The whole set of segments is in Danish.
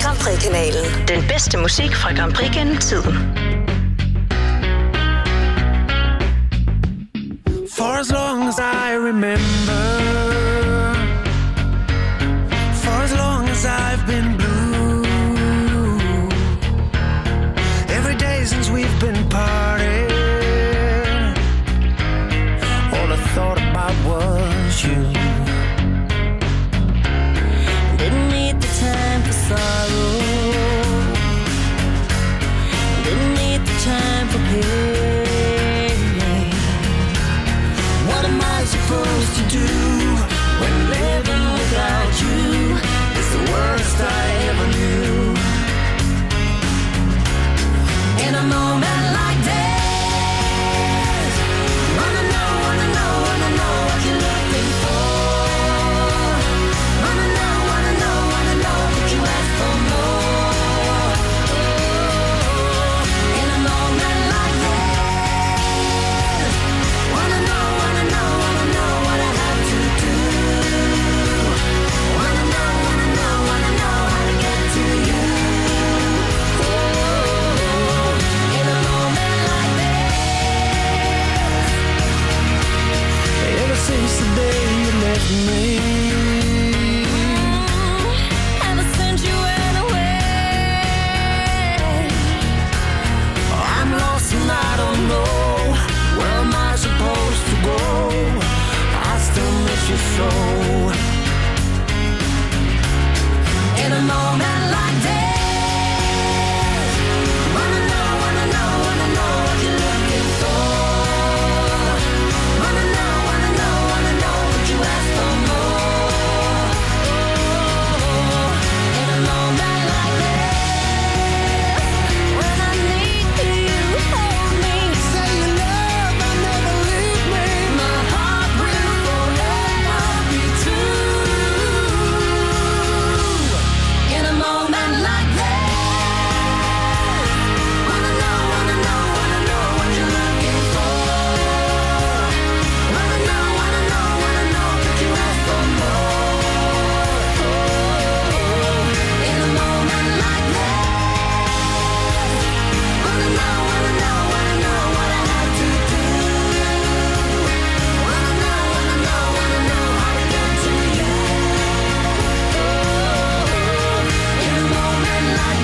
Grand Prix-kanalen. Den bedste musik fra Grand Prix gennem tiden. For as long as I remember, for as long as I've been blue, every day since we've been parting, all I thought about was you. Didn't need the time for sorrow, didn't need the time for pain. What am I supposed to do when living without you is the worst I ever knew? In a moment like this, wanna know what you're looking for. Wanna know what you ask for more. In a moment like this, wanna know what I have to do. Wanna know how to get to you. In a moment like this. Ever since the day you left me, Ever since you went away, I'm lost and I don't know where am I supposed to go. I still miss you so. in a moment like this, wanna know what you're looking for. Wanna know what you ask for more. In a moment like this, when I need you, hold me. Say you love, I never leave me. My heart will forever be true. In a moment like this, wanna know what you're looking for. Wanna know what you ask for more. In a moment like this, wanna know what I have to do. Wanna know how to get to you. In a moment like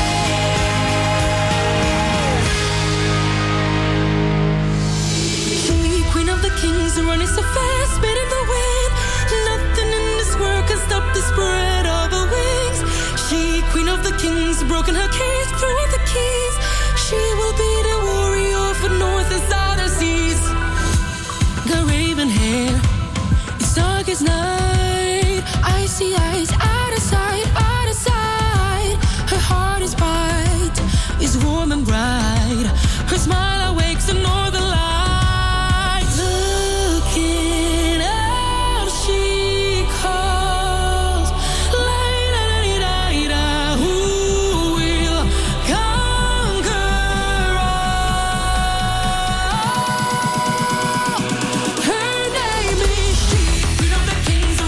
this. She, queen of the kings, running so fast, spitting the wind. Nothing in this world can stop the spread of her wings. She, queen of the kings, broken her cage, threw the keys. She will be the warrior for north and southern seas. Got raven hair, it's dark as night. Icy eyes, out of sight, out of sight. Her heart is bright, is warm and bright. Her smile awakes the northern lights. Looking out, she calls. La-da-da-da-da, who will conquer all? Her name is she, queen of the kings,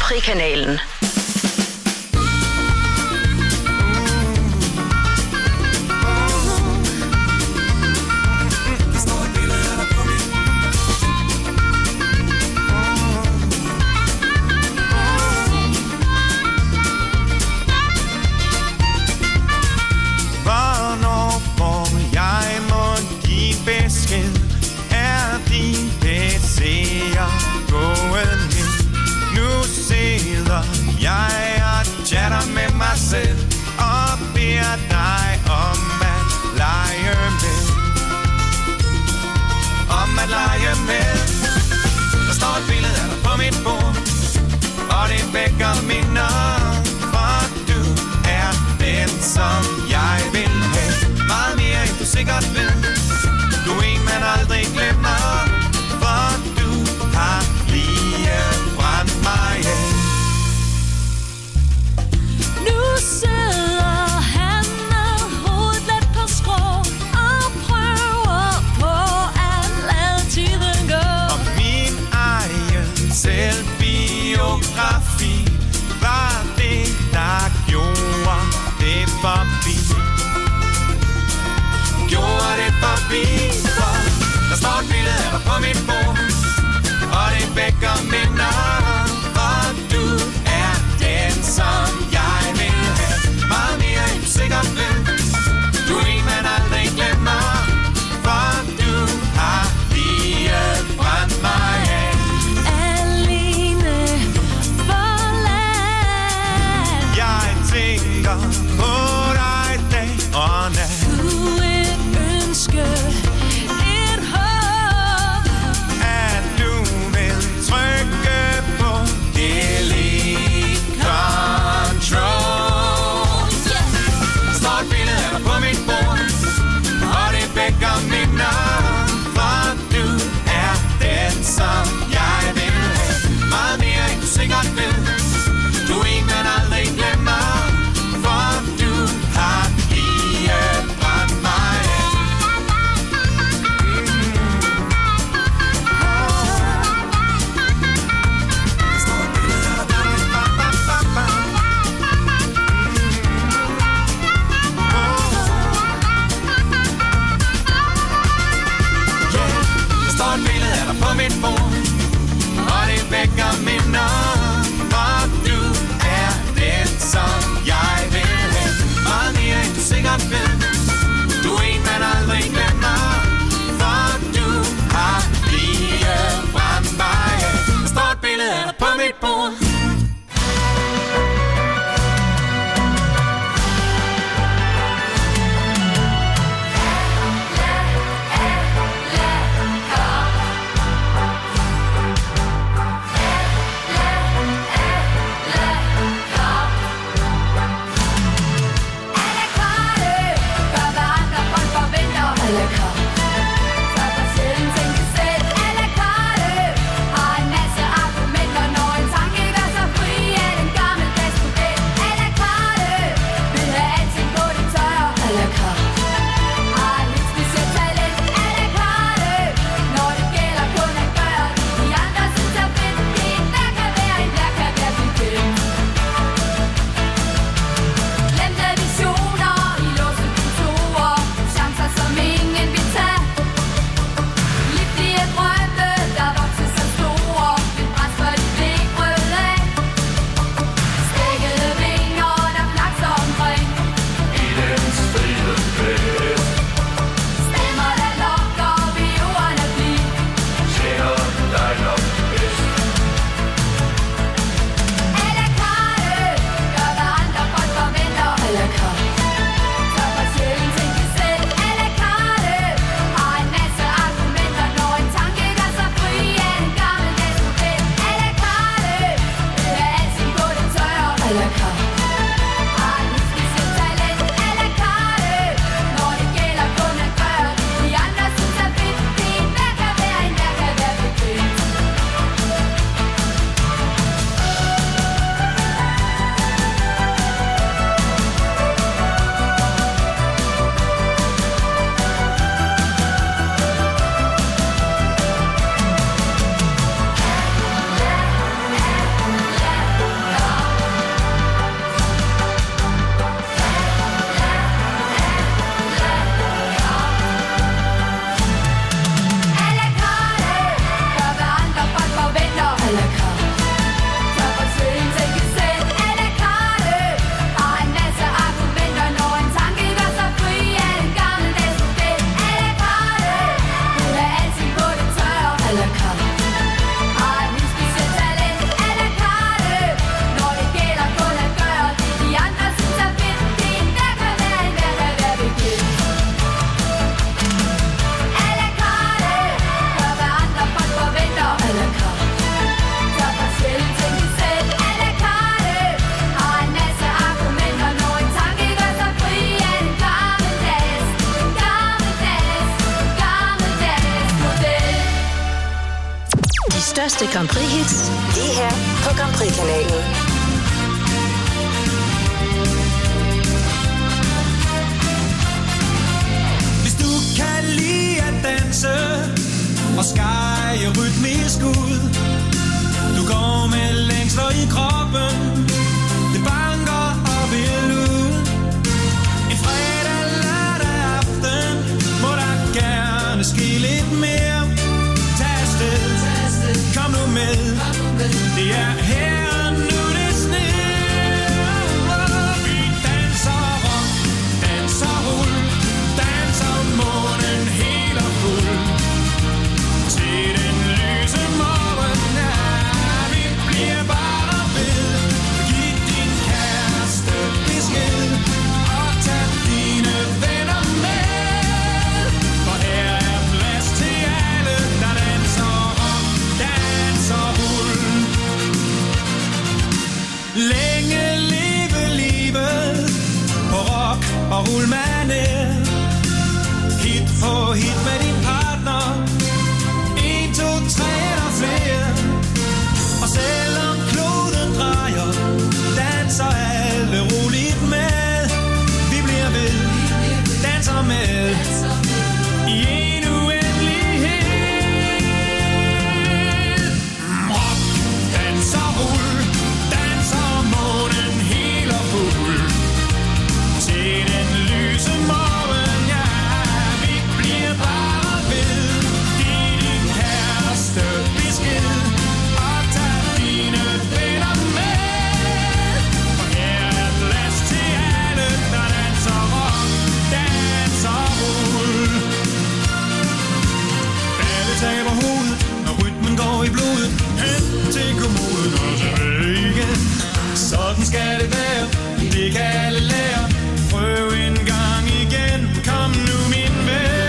Prix-kanalen. Jeg og chatter med mig selv og beder dig om at lege med. Om at lege med. Der står et billede af dig på mit bord, og det vækker minder, for du er den, som jeg vil have. Meget mere end du sikkert ved. Du er en, man aldrig glemmer, for du har lige brændt mig af. Nu sidder han med hovedet let på skrå og prøver på at lade tiden gå. Og min egen selvbiografi var det, der gjorde det forbi. Gjorde det forbi, for der står et billede af dig på mit bord, og det vækker minder, for du er den, som jeg vil have. Meget mere end du sikkert ved. Du er en, man aldrig glemmer, for du har lige brændt mig af. Alene forladt. Jeg tænker på dig dag og nat. Du et ønske, et håb, At du vil trykke på delete control. Der står et billede af dig på mit bord, og det vækker minder, for du er den, som jeg vil have. Meget mere end du sikkert ved. Du er en, man aldrig glemmer, for du har lige brændt mig af. Der står et billede af dig på mit Der står et billede af dig på mit bord, og det vækker minder, for du er den, som jeg vil have. Meget mere end du sikkert ved. Du er en, man aldrig glemmer, for du har lige brændt mig af. Der står et billede af dig på mit bord. største Grand Prix-hits, lige her på Grand Prix-kanalen. Hvis du kan lide at danse og skære rytmisk ud, du går med længsler i kroppen, det banker og vil ud. En fredag, lørdag aften må der gerne ske lidt mere. Tag afsted, kom nu med, det er her nu det sner. Vi danser rock, danser rull, danser månen helt og fuld. Til den lyse morgen, ja, vi bliver bare ved. Giv din kæreste besked og tag dine venner med. For her er plads til alle, der danser rock, danser rull. Længe leve livet på rock og rullmanér. Hit for hit med din partner, 1, 2, 3 eller flere. Og selvom kloden drejer, danser alle roligt med. Vi bliver ved, danser med i en uendelighed. Rock, danser, rull, danser månen helt og fuld. Til den lyse morgen, ja, vi bliver bare ved. Giv din kæreste besked og tag dine venner med. For her er plads til alle, der danser rock, danser rull. Alle taber hovedet, når rytmen går i blodet. Hen til kommoden og tilbage igen. Sådan skal det være, det kan alle lære. Prøv en gang igen, kom nu min ven.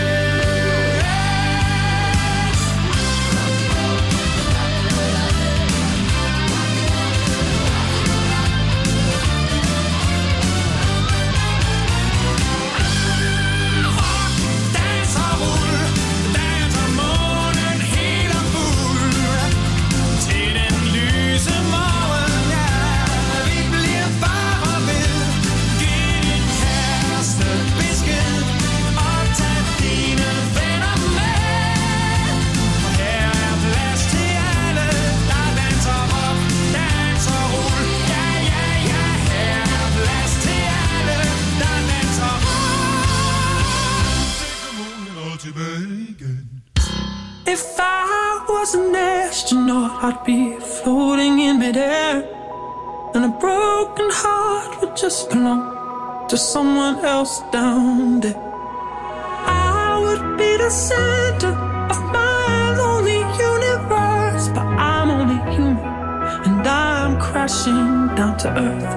Rock, danser, rull, danser månen helt og fuld. Til den lyse morgen, ja, vi bliver bare ved. Giv din kæreste besked og tag dine venner med. For her er plads til alle, der danser rock, danser rull. Ja, ja, ja, her er plads til alle, der danser rock. Og tilbage igen. If I was an astronaut, I'd be floating in midair, and a broken heart would just belong to someone else down there. I would be the center of my lonely universe, but I'm only human, and I'm crashing down to earth.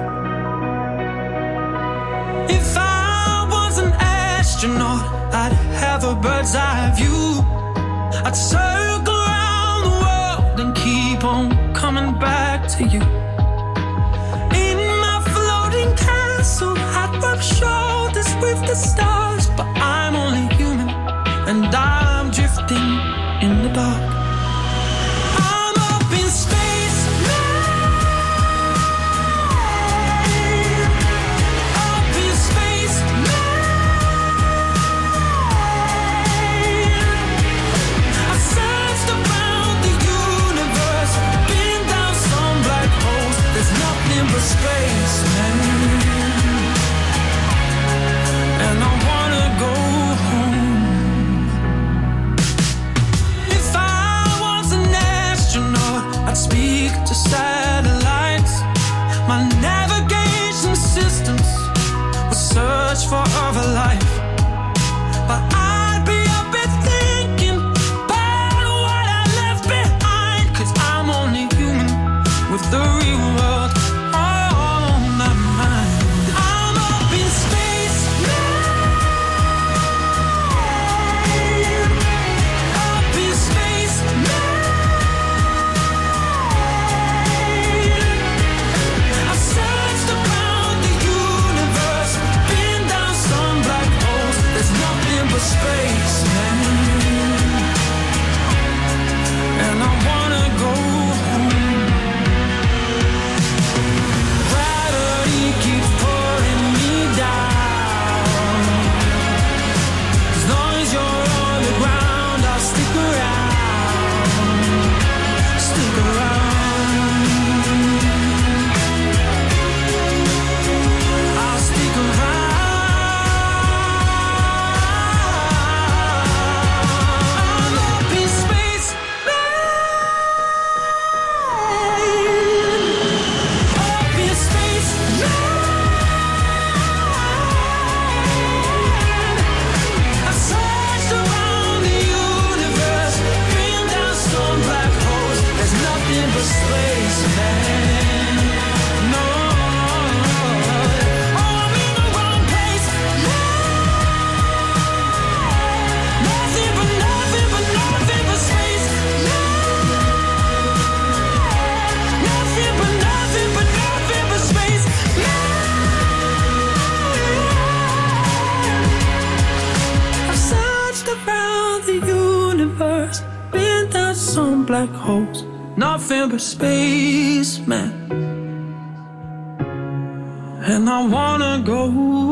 If I was an astronaut, I'd have a bird's eye view. I'd circle around the world and keep on coming back to you. In my floating castle, I'd rub shoulders with the stars, but I'm only human, and I'm drifting in the dark. I'm up in space now. Up in space now. I searched around the universe, been down some black holes. There's nothing but space, man. And I wanna go home. If I was an astronaut, I'd speak to satellites. My navigation systems would search for other life. But I'd be up and thinking about what I left behind, 'cause I'm only human with the real world on falling down some black holes. Nothing but space, man. And I wanna go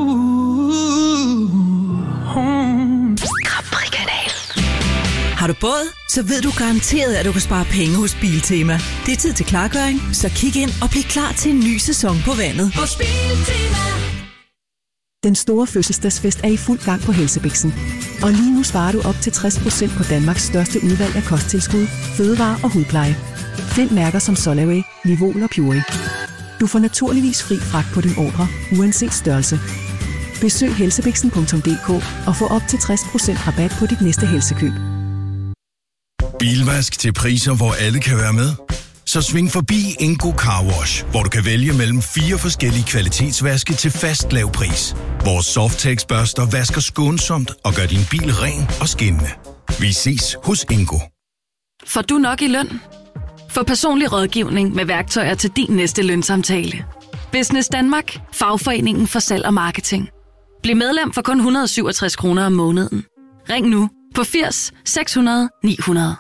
home. Capri-kanal. Har du båd? Så ved du garanteret, at du kan spare penge hos Biltema. Det er tid til klargøring, så kig ind og bliv klar til en ny sæson på vandet. Hos Biltema. Den store fødselsdagsfest er i fuld gang på Helsebiksen. Og lige nu sparer du op til 60% på Danmarks største udvalg af kosttilskud, fødevarer og hudpleje. Find mærker som Solaway, Livol og Purey. Du får naturligvis fri fragt på din ordre, uanset størrelse. Besøg helsebiksen.dk og få op til 60% rabat på dit næste helsekøb. Bilvask til priser, hvor alle kan være med. Så sving forbi Ingo Car Wash, hvor du kan vælge mellem 4 forskellige kvalitetsvaske til fast lav pris. Vores Softex-børster vasker skånsomt og gør din bil ren og skinnende. Vi ses hos Ingo. Får du nok i løn? Få personlig rådgivning med værktøjer til din næste lønsamtale. Business Danmark, fagforeningen for salg og marketing. Bliv medlem for kun 167 kroner om måneden. Ring nu på 80 600 900.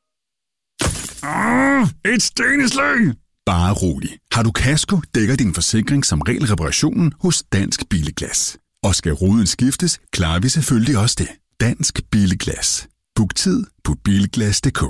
Et steneslag! Bare rolig. Har du kasko, dækker din forsikring som regel reparationen hos Dansk Billeglas. Og skal ruden skiftes, klarer vi selvfølgelig også det. Dansk Billeglas. Book tid på bilglas.dk.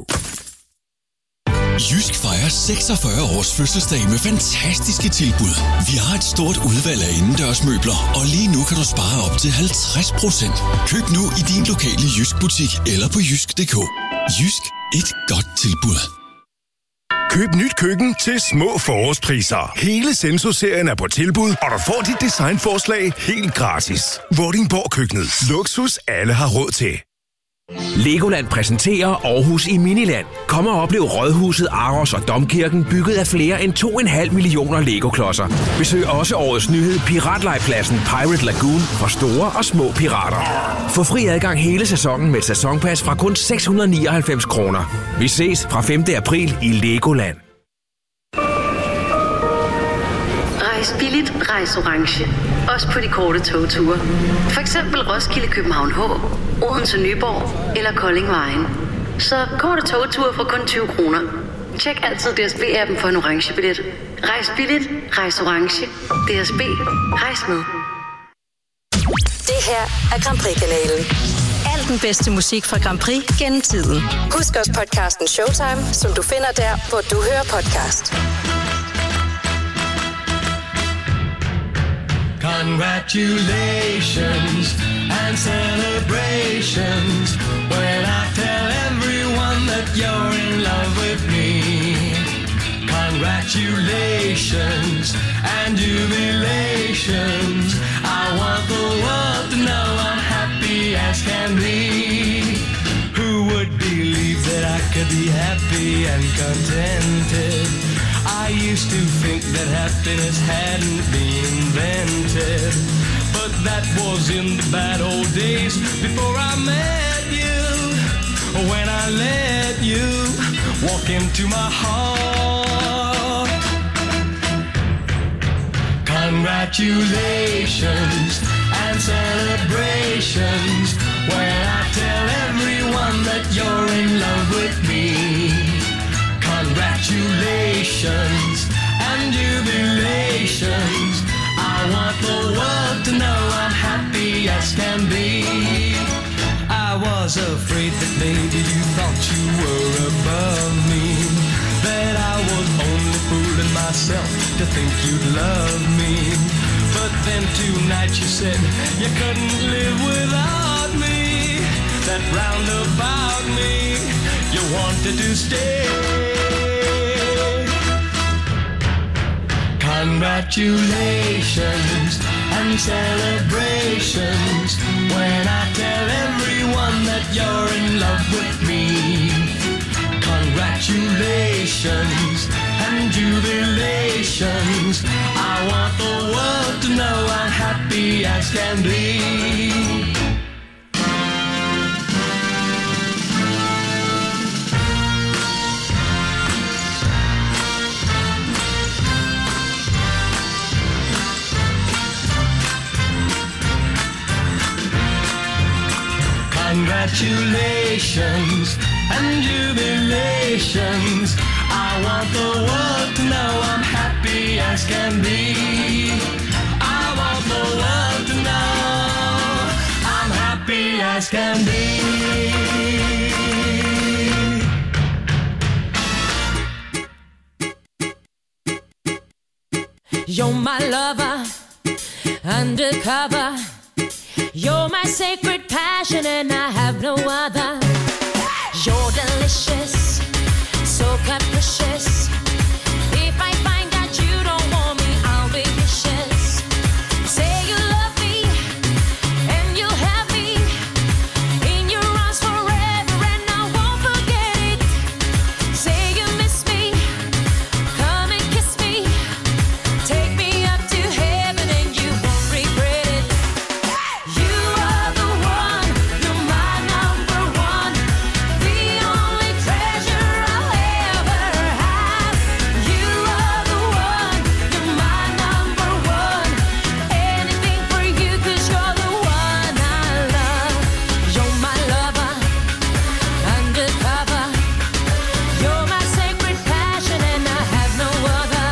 Jysk fejrer 46 års fødselsdag med fantastiske tilbud. Vi har et stort udvalg af indendørsmøbler, og lige nu kan du spare op til 50%. Køb nu i din lokale Jysk butik eller på jysk.dk. Jysk, et godt tilbud. Køb nyt køkken til små forårspriser. Hele Senso-serien er på tilbud, og du får dit designforslag helt gratis. Vordingborg Køkkenet. Luksus alle har råd til. Legoland præsenterer Aarhus i Miniland. Kom og oplev Rådhuset, Aros og Domkirken bygget af flere end 2,5 millioner Lego-klodser. Besøg også årets nyhed Piratlejrpladsen Pirate Lagoon for store og små pirater. Få fri adgang hele sæsonen med et sæsonpas fra kun 699 kroner. Vi ses fra 5. april i Legoland. Rejs billigt, rejs orange. Også på de korte togture. For eksempel Roskilde, København H, Odense, Nyborg eller Kolding Vejen. Så korte togture for kun 20 kroner. Tjek altid DSB-appen for en orange billet. Rejs billigt, rejs orange. DSB, rejs med. Det her er Grand Prix-kanalen. Al den bedste musik fra Grand Prix gennem tiden. Husk også podcasten Showtime, som du finder der, hvor du hører podcast. Congratulations and celebrations when I tell everyone that you're in love with me. Congratulations and jubilations. I want the world to know I'm happy as can be. Who would believe that I could be happy and contented? I used to think that happiness hadn't been invented, but that was in the bad old days before I met you. When I let you walk into my heart. Congratulations and celebrations when I tell everyone that you're in love with me. Congratulations and jubilations. I want the world to know I'm happy as can be. I was afraid that maybe you thought you were above me, that I was only fooling myself to think you'd love me. But then tonight you said you couldn't live without me, that roundabout me you wanted to stay. Congratulations and celebrations when I tell everyone that you're in love with me. Congratulations and jubilations. I want the world to know I'm happy as can be. Congratulations and jubilations. I want the world to know I'm happy as can be. I want the world to know I'm happy as can be. You're my lover, undercover. You're my sacred passion and I have no other. You're delicious, so capricious. If I find out you don't want me, I'll be vicious. Say you love me and you'll have me in your arms forever and I won't forget it. Say you miss me, come and kiss me. Take me up to heaven and you won't regret it. You are the one, you're my number one, the only treasure I'll ever have. You are the one, you're my number one, anything for you 'cause you're the one I love. You're my lover, undercover. You're my sacred passion and I have no other.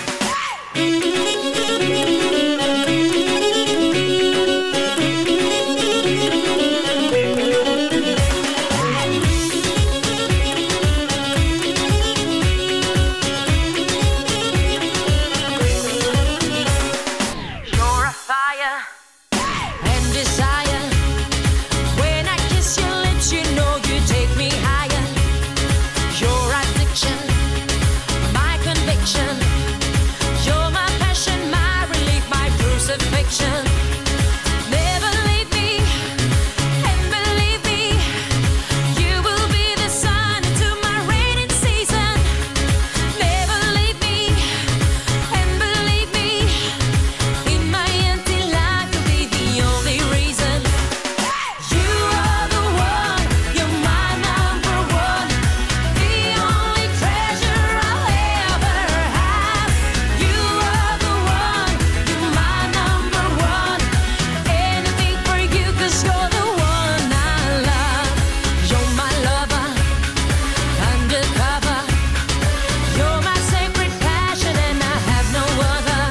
You're a fire and desire. When I kiss your lips, you know you take me higher. Your addiction, my conviction. You're my passion, my relief, my crucifixion. Never leave me, and believe me, you will be the sun into my raining season. Never leave me, and believe me, in my empty life you'll be the only reason. You are the one, you're my number one, the only treasure I'll ever have. You are the one, you're my number one, anything for you 'cause you're the one I love. You're my lover, undercover. You're my sacred passion and I have no other.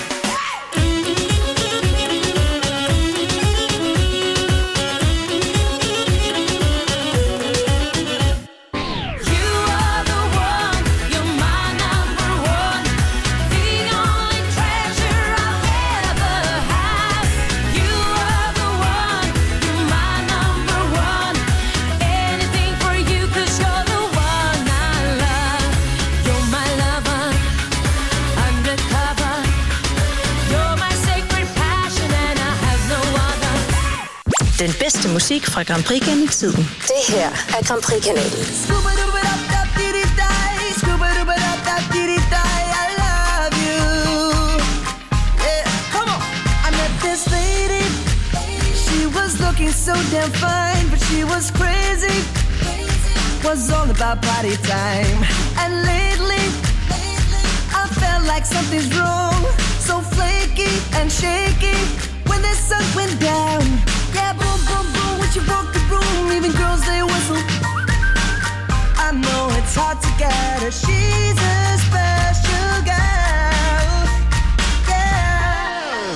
You are the one, you're my number one, the only treasure I'll ever have. You are the one, you're my number one, anything for you 'cause you're the one I love. You're my lover, undercover. You're my sacred passion and I have no other. Den bedste musik fra Grand Prix-tiden. Det her er Grand Prix-kanalen. I love you. Yeah, come on. I met this lady. She was looking so damn fine, but she was crazy. Was all about party time. And lately, I felt like something's wrong. So flaky and shaky when the sun went down. Yeah, boom, boom, boom, when she broke the room, even girls they whistle. I know it's hard to get her. She's a special girl. Yeah.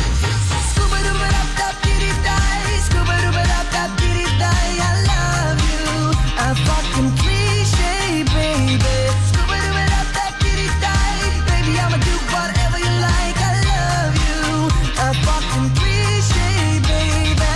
Scuba-dooba-dap-dap-dee-dee-die, scuba-dooba-dap-dap-dee-dee-die. I love you. A fucking cliche, baby. Scuba-dooba-dap-dap-dee-dee-die. Baby, I'ma do whatever you like. I love you. A fucking cliche, baby.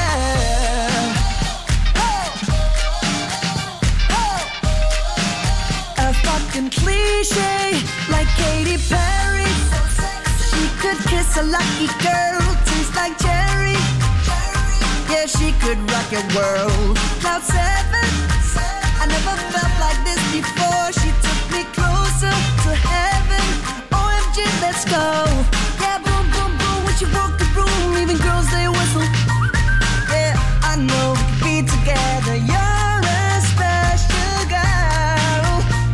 A fucking cliche, like Katy Perry. She could kiss a lucky girl, tastes like cherry. Yeah, she could rock your world. Cloud 7, I never felt like this before. She took me closer to heaven. OMG, let's go. Yeah, boom, boom, boom, when she broke the room, even girls they whistle. Yeah, I know we could be together. You're a special girl.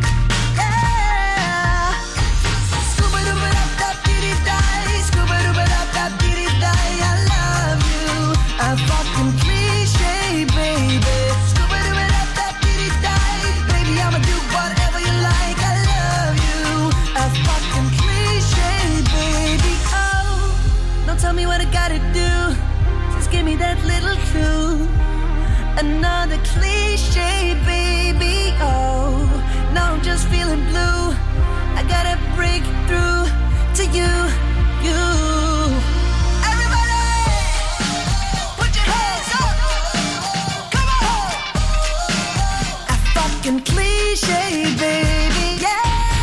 Yeah. Scuba-dooba-dap-dap-dee-dee-die, scuba-dooba-dap-dap-dee-dee-die. I love you. A fucking cliche, baby. Scuba-dooba-dap-dap-dee-dee-die. I gotta do. Just give me that little clue. Another cliche, baby, oh. Now I'm just feeling blue. I gotta break through to you, you. Everybody, put your hands up. Come on. A fucking cliche, baby, yeah.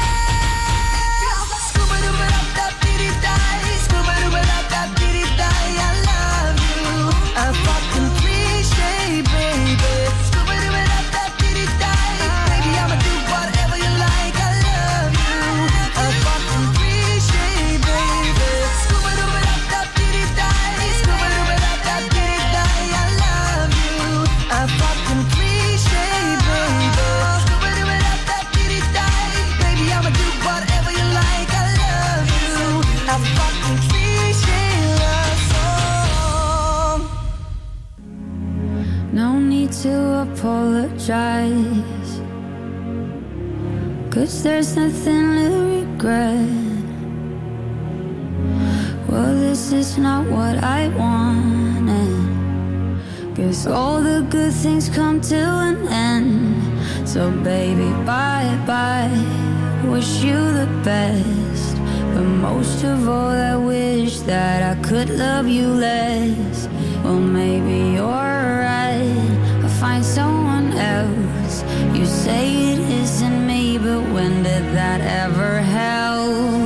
Scuba-dooba-dap-dap-dee-dee-die, scuba-dooba-dap-dap-dee-dee-die, I love you. A fucking cliche, baby. Scuba-dooba-dap-dap-dee-dee-die, baby, I'ma do whatever you like, I love you. A fucking cliche, baby. Scuba-dooba-dap-dap-dee-dee-die, scuba-dooba-dap-dap-dee-dee-die, I love you. A fucking cliche, baby. Scuba-dooba-dap-dap-dee-dee-die, baby, I'ma do whatever you like, I love you. A fucking cliche love song. No need to apologize, 'cause there's nothing to regret. Well, this is not what I wanted. Guess all the good things come to an end. So baby, bye-bye, wish you the best. But most of all, I wish that I could love you less. Well, maybe you're right, I'll find someone else. You say it isn't me, but when did that ever help?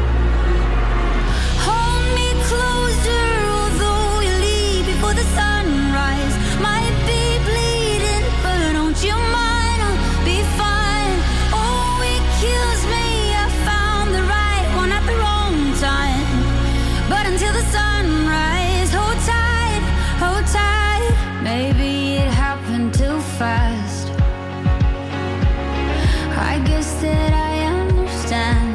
Hold me closer, although you leave before the sunrise. Might be bleeding, but don't you mind, I'll be fine. Oh, it kills me, I found the right one at the wrong time. But until the sunrise, hold tight, hold tight. Maybe it happened too fast. I guess that I understand.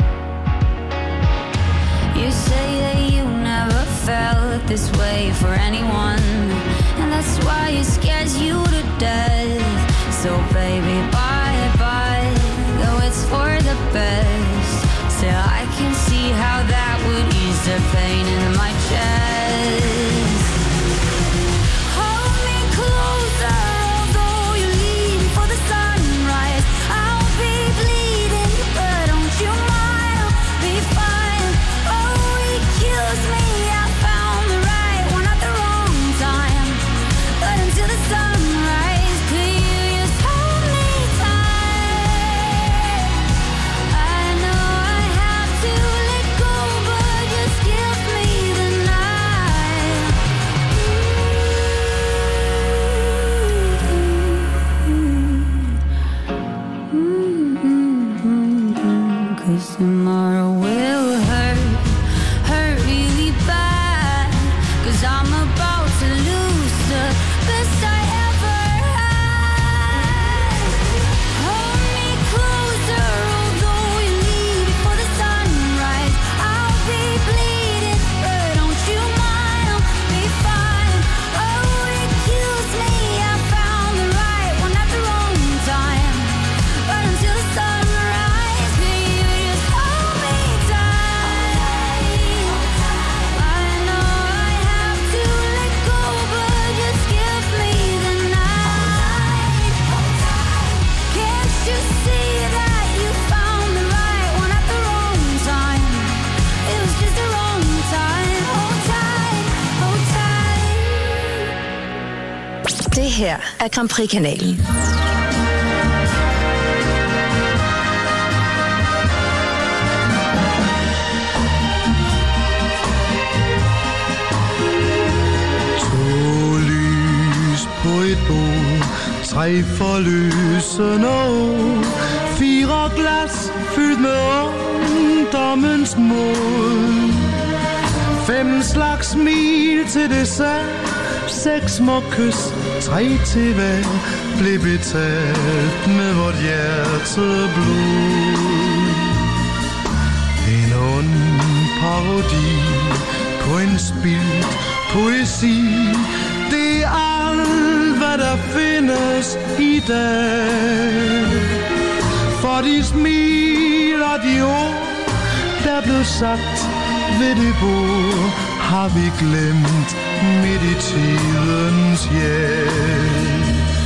You say that you never felt this way for anyone, and that's why it scares you to death. So baby, bye-bye, though it's for the best. Still, I can see how that would ease the pain in my chest. Hold me closer, although you leave before the sunrise. I'll be bleeding, but don't you mind, I'll be fine. Oh, it kills me, I found the right one at the wrong time. But until the sunrise, could you just hold me tight? I know I have to let go, but just give me the night. 'Cause tomorrow will hurt really bad. 'Cause I'm about to lose the best I ever had. Hold me closer, although you leave before the sunrise. I'll be bleeding, but don't you mind, I'll be fine. Oh, it kills me, I found the right one at the wrong time. But until the sunrise, could you just hold me tight? I know I have to let go, but just give me the night. Can't you see that you found the right one at the wrong time? It was just the wrong time. Hold tight, hold tight. Det her er Grand Prix-kanalen. På et bord, 3 forløsende år, 4 glas fyldt med ungdommens mod, 5 slags smil til dessert, 6 små kys, 3 til hver, blev betalt med vort hjerteblod. En ond parodi på en spildt poesi, det er alt, hvad der findes i dag. For de smil og de ord, der blev sagt ved det bord, har vi glemt midt i tidens hjælp.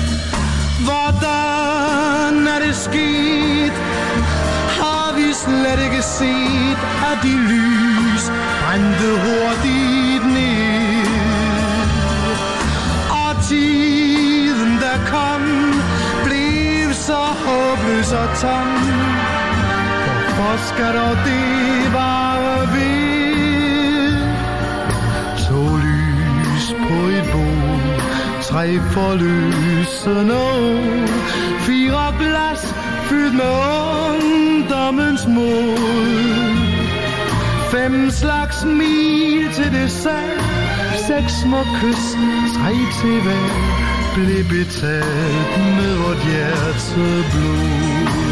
Hvordan er det sket? Har vi slet ikke set, at de lys brændte hurtigt ned? Og tiden der kom, blev så håbløs og tom. Hvorfor skal dog det vare ved? 2 lys på et bord, 3 forløsende år, 4 glas fyldt med ungdommens mod, 5 slags smil til dessert, 6 små kys, 3 til hver, blev betalt med vort hjerteblod.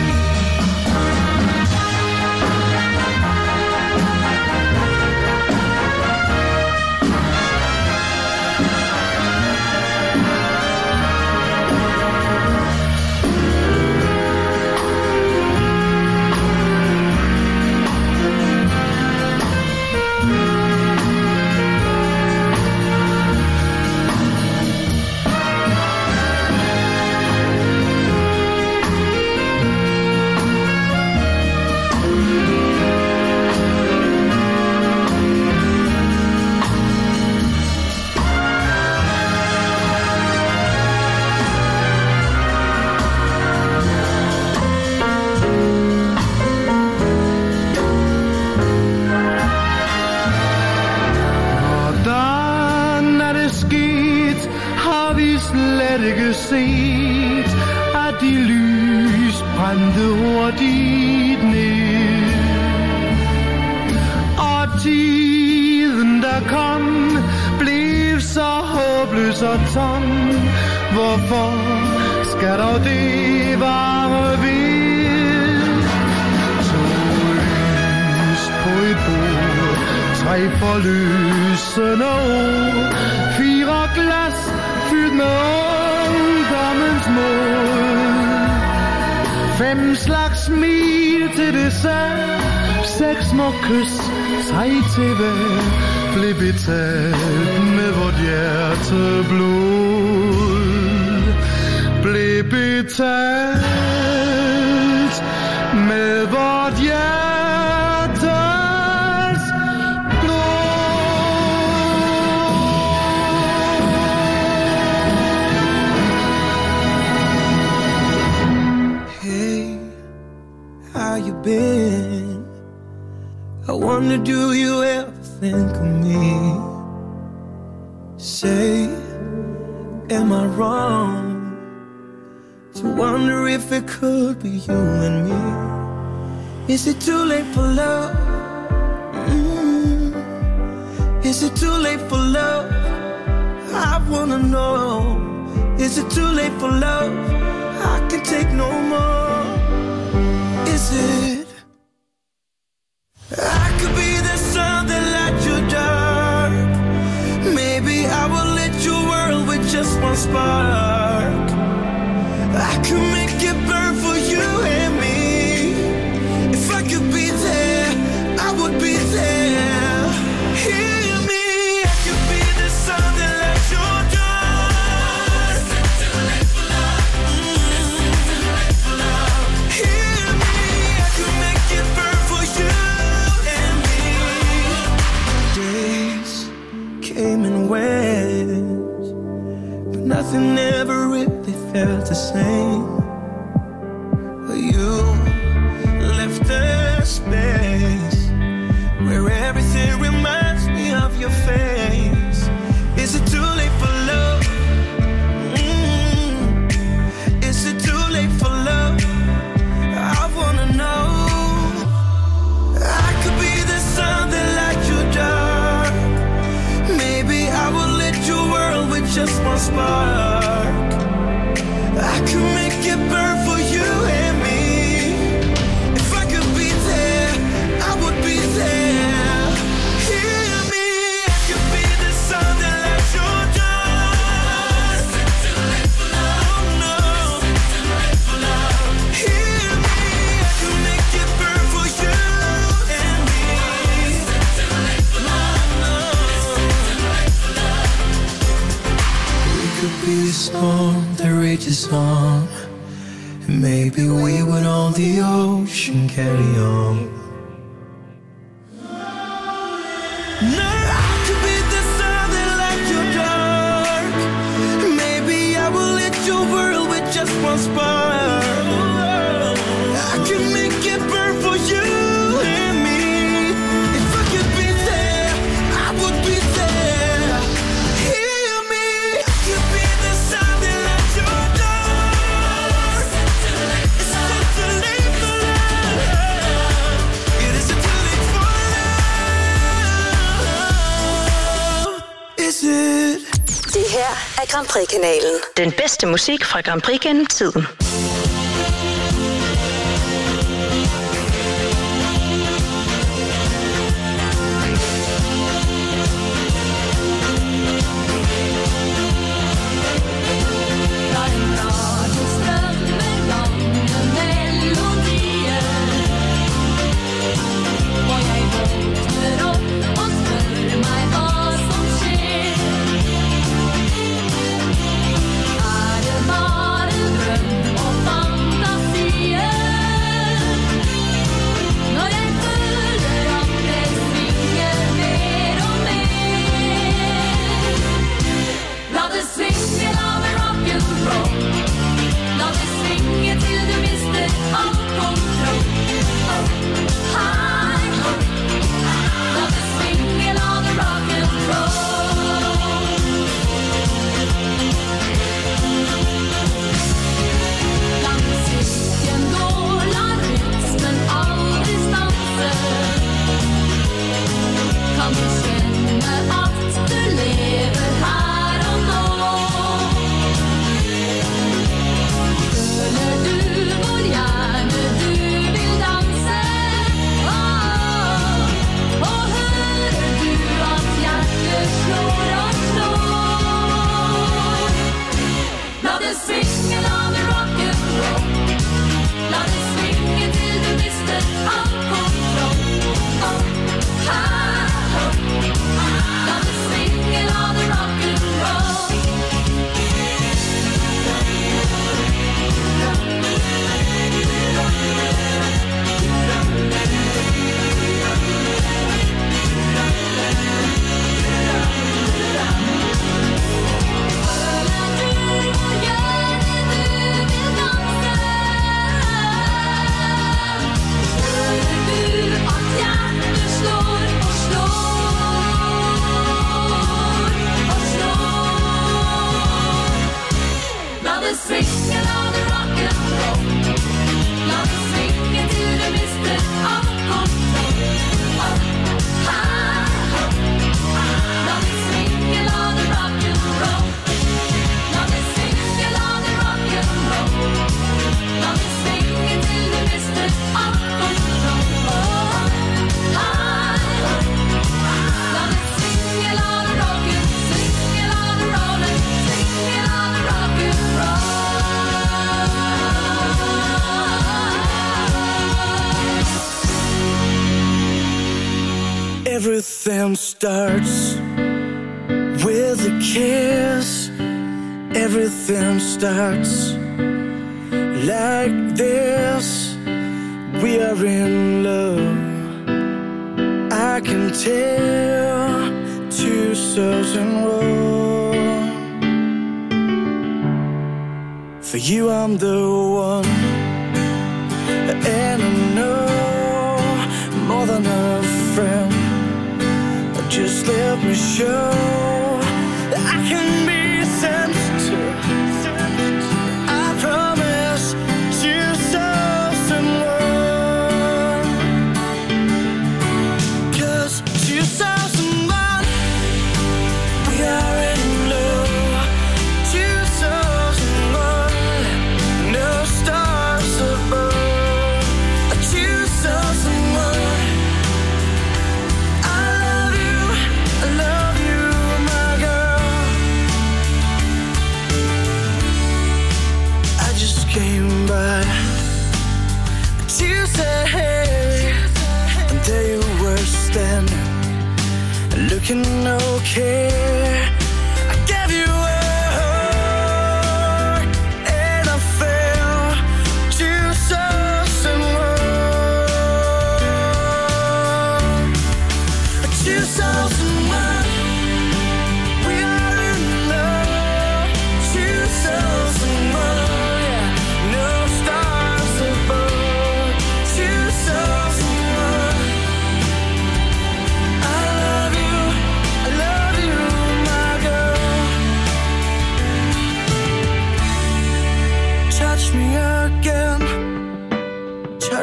Set, at de lys brændte hurtigt ned. Og tiden der kom, blev så håbløs og tom. Hvorfor skal dog det vare ved? 2 lys på et bord, 3 forløsende år, 4 glas fyldt med ungdommens mod, 5 slags smil til dessert, 6 små kys, 3 til hver, blev betalt med vort hjerteblod. Blev betalt med vort hjerteblod. You been? I wonder, do you ever think of me? Say, am I wrong to wonder if it could be you and me? Is it too late for love? Is it too late for love? I wanna know. Is it too late for love? I can take no more. Is it? I could be the sun that lights your dark. Maybe I will lit your world with just one spark. I could make it burn for you and me. If I could be there, I would be there. Hear me, I could be the sun that lights your dark. Too late for love. Too late for love. Hear me, I could make it burn for you and me. Days came and went, but nothing ever really felt the same. You left a space where everything reminds me of your face. Is it too late for love? Is it too late for love? I wanna know. I could be the sun that lights your dark. Maybe I will lit your world with just one spark. I could make it burn for you and me. If I could be there, I would be there. Hear me, I could be the sun that lights your dark. Too late for love. Oh no. Too late for love. Hear me, I could make it burn for you and me. Too late for love. No. storm that rages on. And maybe we would on the ocean carry on. Just one spark, I can make it burn for you and me. If I could be there, I would be there. Hear me, I could be the sound that lets your door. It's not too late for love. It isn't too late for love. Is it? Det her er Grand Prix-kanalen. Den bedste musik fra Grand Prix gennem tiden. Everything starts with a kiss. Everything starts like this. We are in love. I can tell two souls in one. For you I'm the one, and I know more than a friend. Just let me show that I can be sensitive. I promise two souls in one. 'Cause two souls in one, we are in love. Two souls in one, no stars above. Two souls in one. Came by Tuesday, and there you were standing, looking okay. I gave you a hug.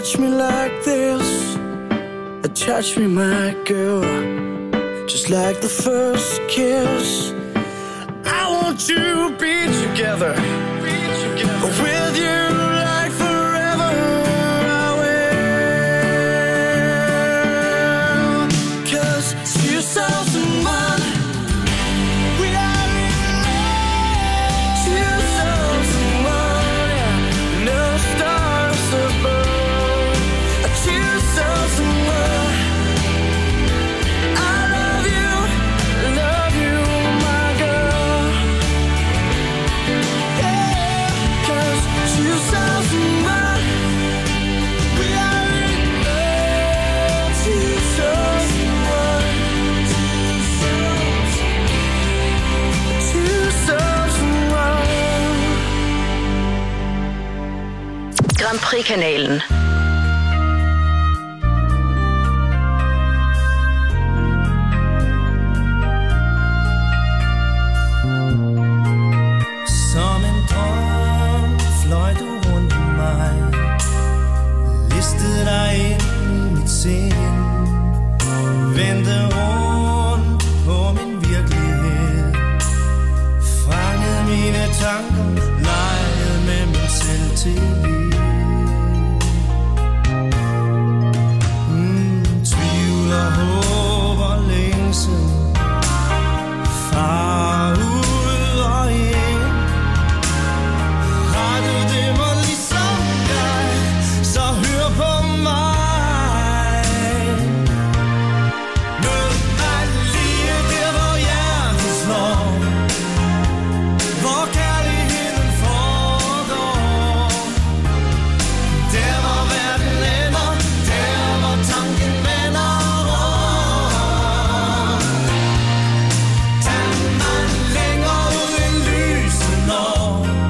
touch me like this, touch me, my girl, just like the first kiss. I want to be together, with you like forever. I will, 'cause 2001, we are in love. 2001, yeah, no stars above. 2001. Grand Prix-kanalen. Som en drøm fløj du rundt om mig, listede dig ind i mit sind, vendte rundt på min virkelighed, fangede mine tanker, legede med mig selv til tvivl og håb og længsel, far ud og ind. Har du det mig ligesom jeg, så hør på mig. Mød mig lige der, hvor hjertet slår, hvor kærligheden foregår. Der hvor verden ender, der hvor tanken vender rundt. Tag mig længere ud i lyset når,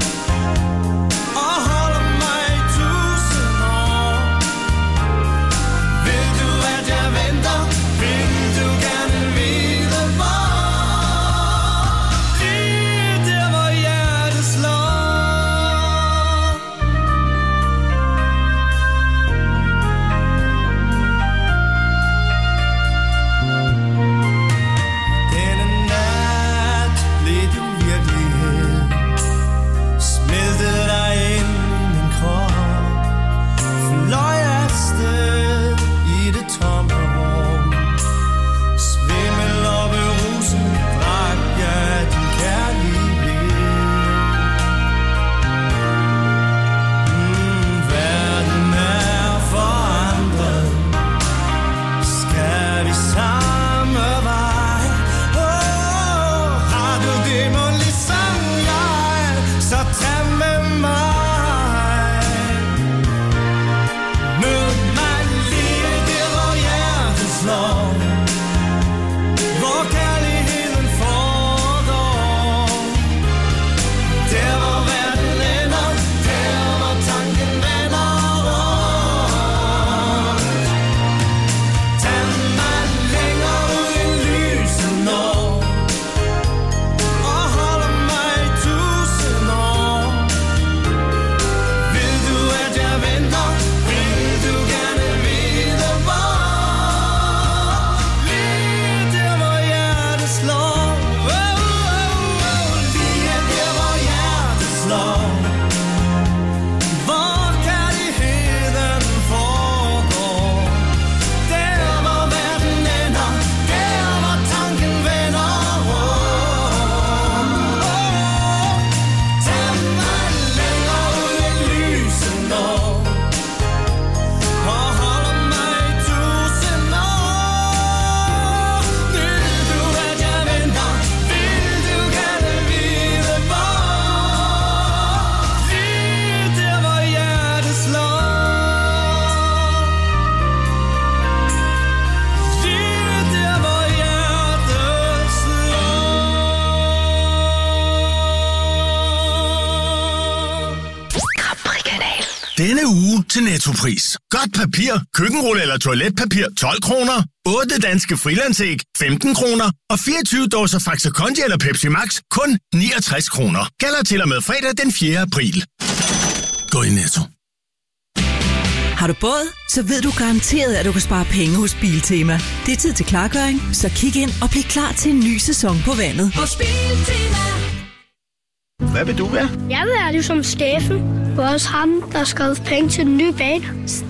og holder mig i 1000 år. Vil du at jeg venter, vil du gerne vide hvor. Lige der hvor hjertet slår. Denne nat blev du virkelighed, smeltede dig ind i min krop, fløj afsted i det tomme rum. Svimmel og beruset drak jeg din kærlighed. Verden er forandret, skal vi samme vej? Har du det må ligesom jeg, så tag med mig. Mød mig lige der hvor hjertet slår, hvor kærligheden foregår. Der hvor verden ender, der hvor tanken vender rundt. Tag mig længere ud i lyset når, og holder mig i 1000 år. Vil du at jeg venter, vil du gerne vide hvor. Lige der hvor hjertet slår, lige der hvor hjertet slår, hvor kærligheden foregår. Der hvor verden ender, der hvor tanken vender rundt. Tag mig længere ud i lyset når, og holder mig i 1000 år. Vil du at jeg venter, vil du gerne vide hvor. Lige der hvor hjertet slår, lige der hvor hjertet slår. Grand Prix-kanalen. Denne uge til Nettopris. Godt papir, køkkenrulle eller toiletpapir 12 kroner. 8 danske frilandsæg 15 kroner. Og 24 dåser Faxe Kondi eller Pepsi Max kun 69 kroner. Gælder til og med fredag den 4. april. Gå i Netto. Har du båd? Så ved du garanteret, at du kan spare penge hos Biltema. Det er tid til klargøring, så kig ind og bliv klar til en ny sæson på vandet. Hos Biltema. Hvad vil du være? Jeg vil være ligesom Steffen. Det var også ham, der skrev penge til den nye bane.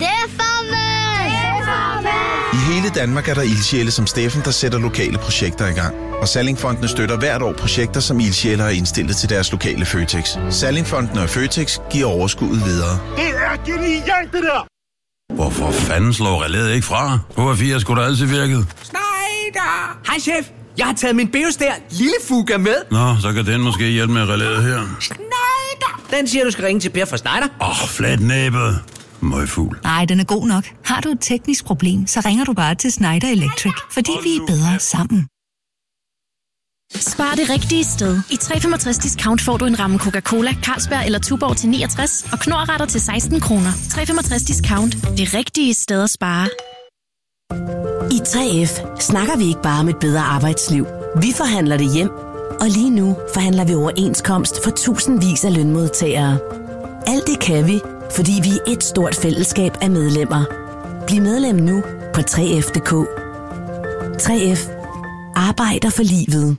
I hele Danmark er der ildsjæle som Steffen, der sætter lokale projekter i gang. Og Sallingfondene støtter hvert år projekter, som ildsjæle har indstillet til deres lokale Føtex. Sallingfondene og Føtex giver overskuddet videre. Det er genialt, det der! Hvorfor fanden slår relæet ikke fra? HR4 skulle da altid virket. Schneider! Hej chef, jeg har taget min Beostær lille fuga med. Nå, så kan den måske hjælpe med relæet her. Schneider! Den siger, du skal ringe til Per fra Schneider. Flatnæbet. Møgfugl. Nej, den er god nok. Har du et teknisk problem, så ringer du bare til Schneider Electric, fordi vi er bedre sammen. Spar det rigtige sted. I 365 discount får du en ramme Coca-Cola, Carlsberg eller Tuborg til 69 og Knorr-retter til 16 kroner. 365 discount. Det rigtige sted at spare. I 3F snakker vi ikke bare om et bedre arbejdsliv. Vi forhandler det hjem. Og lige nu forhandler vi overenskomst for tusindvis af lønmodtagere. Alt det kan vi, fordi vi er et stort fællesskab af medlemmer. Bliv medlem nu på 3F.dk. 3F arbejder for livet.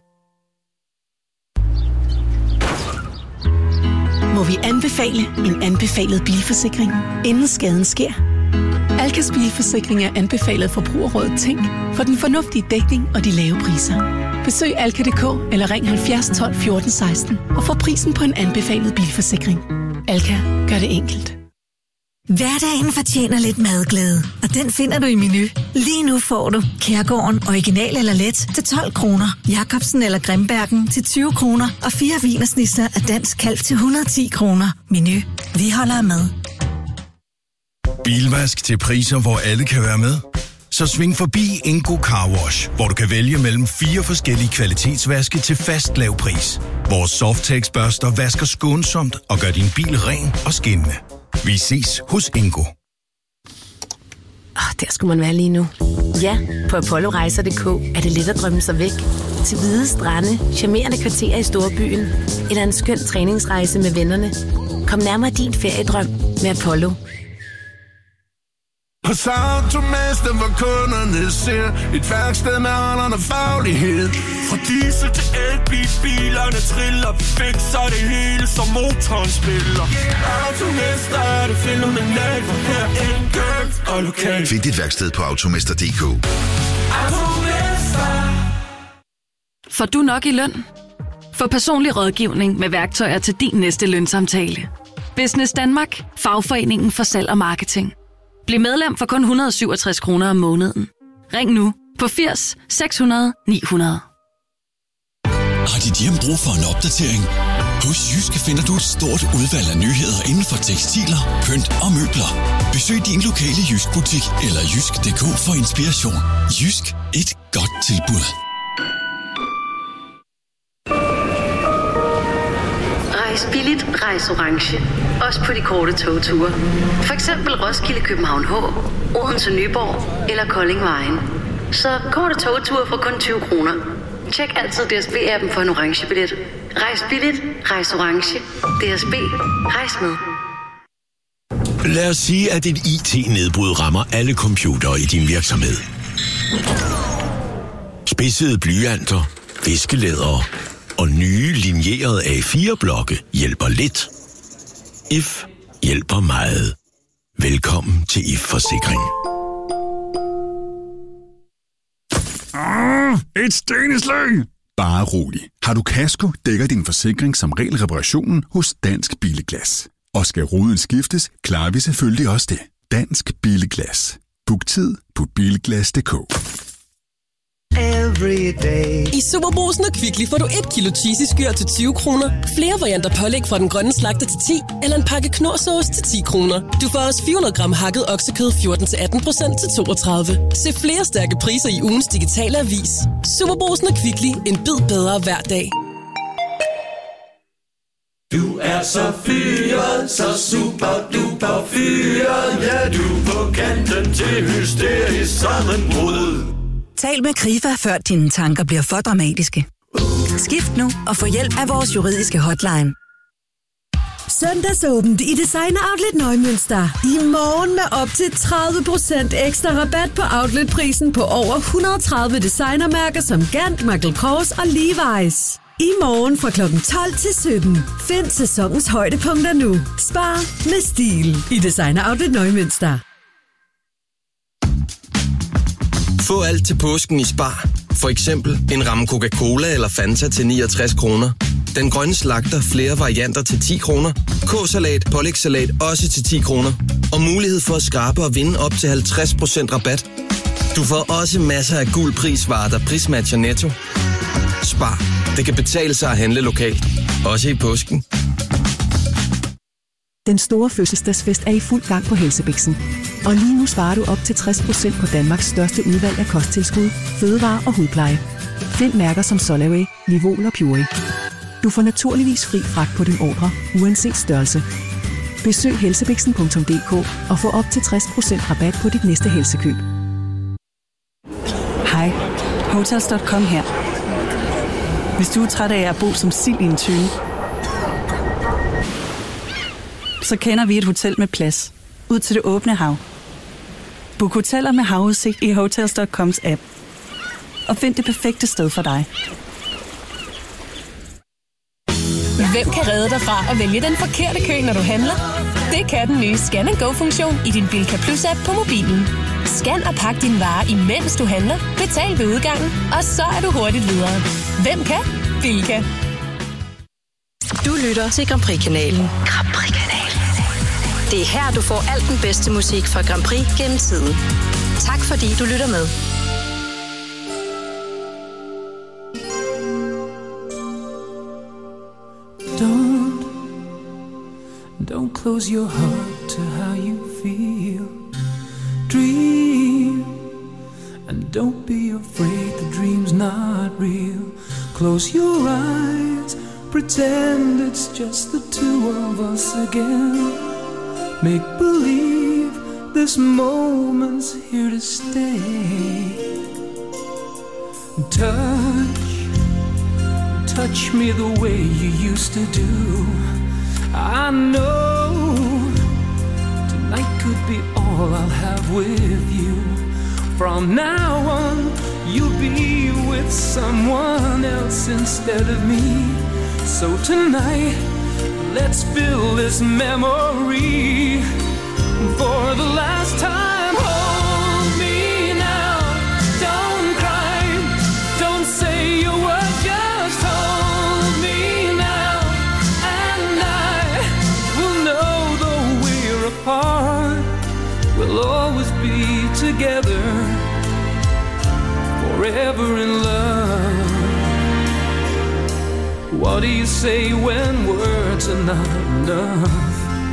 Må vi anbefale en anbefalet bilforsikring, inden skaden sker? Alkas bilforsikring er anbefalet Forbrugerrådet Tænk for den fornuftige dækning og de lave priser. Besøg alka.dk eller ring 70 12 14 16 og få prisen på en anbefalet bilforsikring. Alka gør det enkelt. Hverdagen fortjener lidt madglæde, og den finder du i Menu. Lige nu får du Kærgården original eller let til 12 kroner, Jacobsen eller Grimbergen til 20 kroner og 4 wienersnitzel af dansk kalv til 110 kroner. Menu. Vi holder med. Bilvask til priser, hvor alle kan være med. Så sving forbi Ingo Car Wash, hvor du kan vælge mellem 4 forskellige kvalitetsvaske til fast lav pris. Vores Softex børster vasker skånsomt og gør din bil ren og skinnende. Vi ses hos Ingo. Der skulle man være lige nu. Ja, på apollorejser.dk er det let at drømme sig væk. Til hvide strande, charmerende kvarterer i storbyen eller en skøn træningsrejse med vennerne. Kom nærmere din feriedrøm med Apollo. Hos Automester, hvor kunderne ser et værksted med holderne faglighed. Fra diesel til elbil, bilerne triller, vi fikser det hele, som motoren spiller. Automester er det fænomenalt, for her enkelt og lokalt. Find dit værksted på automester.dk. Automester. Får du nok i løn? Få personlig rådgivning med værktøjer til din næste lønsamtale. Business Danmark, fagforeningen for salg og marketing. Bliv medlem for kun 167 kroner om måneden. Ring nu på 80 600 900. Har dit hjem brug for en opdatering? Hos Jyske finder du et stort udvalg af nyheder inden for tekstiler, pynt og møbler. Besøg din lokale Jysk-butik eller jysk.dk for inspiration. Jysk. Et godt tilbud. Rejs billigt, rejs orange. Også på de korte togture. For eksempel Roskilde, København H, Odense, Nyborg eller Kolding Vejen. Så korte togture for kun 20 kroner. Tjek altid DSB-appen for en orange billet. Rejs billigt, rejs orange. DSB, rejs med. Lad os sige, at et IT-nedbrud rammer alle computere i din virksomhed. Spidsede blyanter, viskelædere og nye linjerede A4-blokke hjælper lidt. IF hjælper meget. Velkommen til IF Forsikring. Et sten i slæng! Bare rolig. Har du kasko, dækker din forsikring som regel reparationen hos Dansk Bilglas. Og skal ruden skiftes, klarer vi selvfølgelig også det. Dansk Bilglas. Book tid på bilglas.dk. I Superbrugsen og Kvickly får du 1 kilo cheesy skyr til 20 kroner, flere varianter pålæg fra den grønne slagter til 10, eller en pakke knorrsauce til 10 kroner. Du får også 400 gram hakket oksekød 14-18% til 32. Se flere stærke priser i ugens digitale avis. Superbrugsen og Kvickly. En bid bedre hver dag. Du er så fyret, så super duper fyret. Ja, du er på kanten til hysterisk sammenbrud. Tal med Krifa, før dine tanker bliver for dramatiske. Skift nu og få hjælp af vores juridiske hotline. Søndagsåbent i Designer Outlet Neumünster. I morgen med op til 30% ekstra rabat på outletprisen på over 130 designermærker som Gant, Michael Kors og Levi's. I morgen fra kl. 12 til 17. Find sæsonens højdepunkter nu. Spar med stil i Designer Outlet Neumünster. Få alt til påsken i Spar. For eksempel en ramme Coca-Cola eller Fanta til 69 kroner. Den grønne slagter flere varianter til 10 kroner. K-salat, pålægssalat også til 10 kroner. Og mulighed for at skrabe og vinde op til 50% rabat. Du får også masser af guld prisvarer, der prismatcher Netto. Spar. Det kan betale sig at handle lokalt. Også i påsken. Den store fødselsdagsfest er i fuld gang på Helsebiksen. Og lige nu sparer du op til 60% på Danmarks største udvalg af kosttilskud, fødevarer og hudpleje. Find mærker som Solaway, Livol og Purey. Du får naturligvis fri fragt på din ordre, uanset størrelse. Besøg helsebiksen.dk og få op til 60% rabat på dit næste helsekøb. Hej, Hotels.com her. Hvis du er træt af at bo som sild i en tønde, så kender vi et hotel med plads ud til det åbne hav. Book hoteller med havudsigt i Hotels.coms app og find det perfekte sted for dig. Hvem kan redde dig fra at vælge den forkerte kø, når du handler? Det kan den nye Scan & Go-funktion i din Bilka Plus-app på mobilen. Scan og pak dine varer, imens du handler. Betal ved udgangen, og så er du hurtigt videre. Hvem kan? Bilka. Du lytter til Grand Prix-kanalen. Grand Prix-kanalen. Det er her, du får alt den bedste musik fra Grand Prix gennem tiden. Tak fordi du lytter med. Don't close your heart to how you feel. Dream, and don't be afraid the dream's not real. Close your eyes, pretend it's just the two of us again. Make believe this moment's here to stay. Touch me the way you used to do. I know tonight could be all I'll have with you. From now on, you'll be with someone else instead of me. So tonight, let's fill this memory for the last time. Hold me now, don't cry, don't say a word, just hold me now. And I will know though we're apart, we'll always be together, forever in love. What do you say when words are not enough?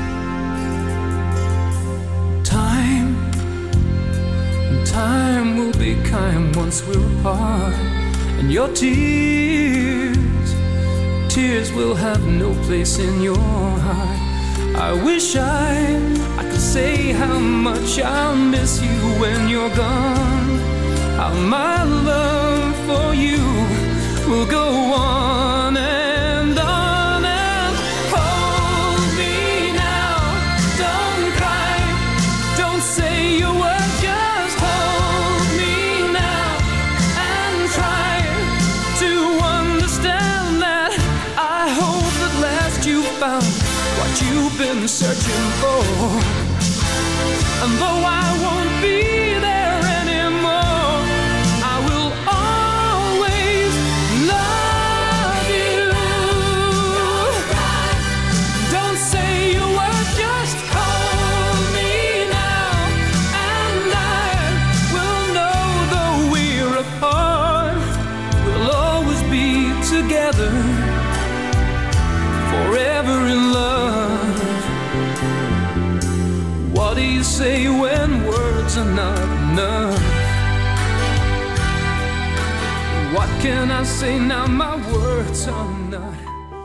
Time will be kind once we're apart. And your tears will have no place in your heart. I wish I could say how much I'll miss you when you're gone. How my love for you will go on and on and hold me now. Don't cry, don't say a word, just hold me now and try to understand that I hope at last you found what you've been searching for. And though I won't be there anymore, I will always love you. Don't say a word, just hold me now. And I will know though we're apart, we'll always be together, forever in love. What do you say when words are not enough? What can I say now? My words are not.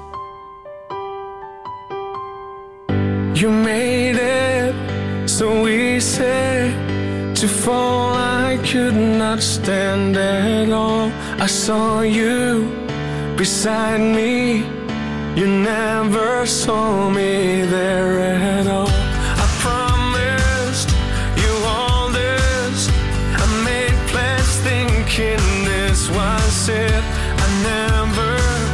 You made it so easy to fall. I could not stand at all. I saw you beside me. You never saw me there at all. I promised you all this. I made plans thinking this was it. I never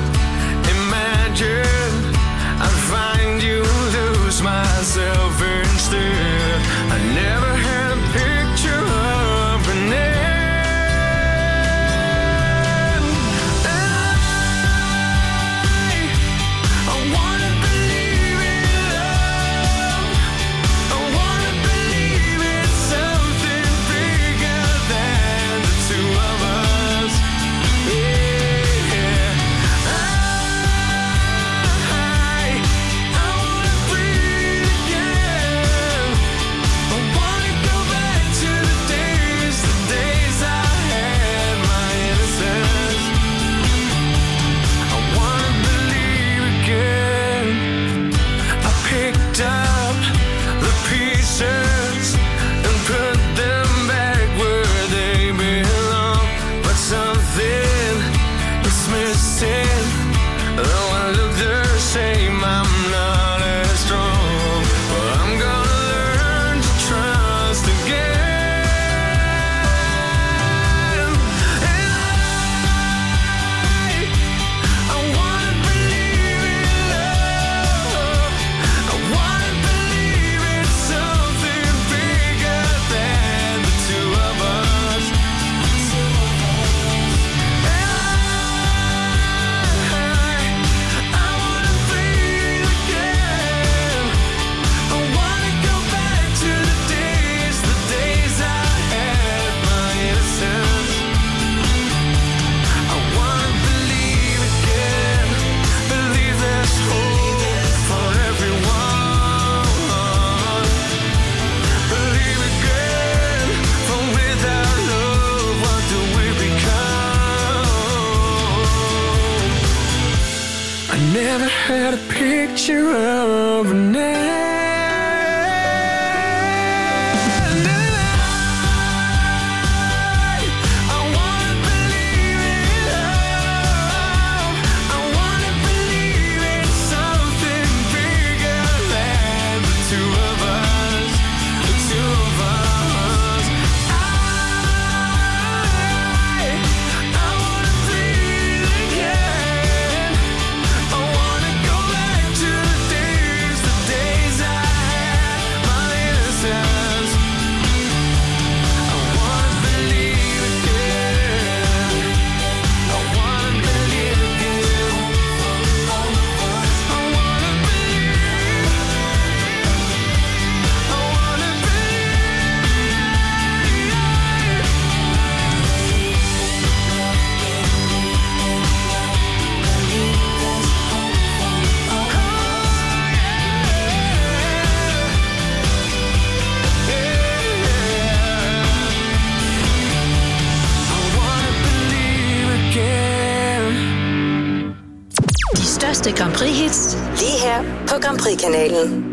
imagined I'd find you, lose myself instead. I never had a picture of an end. Never had a picture of an end. Grand Prix hits lige her på Grand Prix-kanalen.